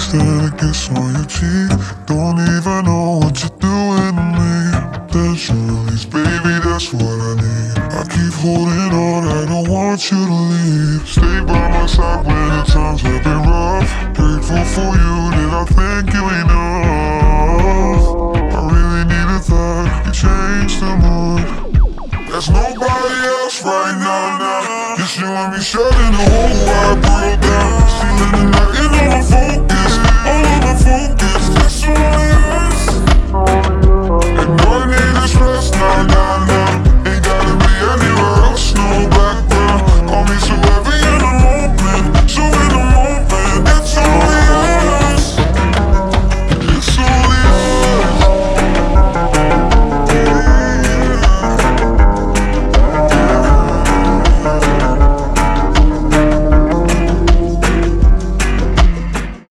instead a kiss on your cheek. Don't even know what you're doing to me. That's your release, baby, that's what I need. I keep holding on, I don't want you to leave. Stay by my side when the times have been rough.